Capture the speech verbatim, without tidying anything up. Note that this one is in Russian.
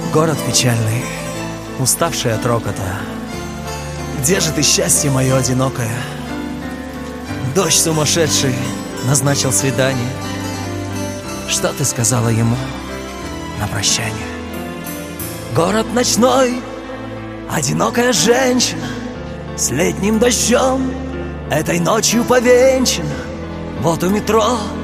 Город печальный, уставший от рокота. Где же ты, счастье мое одинокое? Дождь сумасшедший назначил свидание. Что ты сказала ему на прощание? Город ночной, одинокая женщина с летним дождем этой ночью повенчана. Вот у метро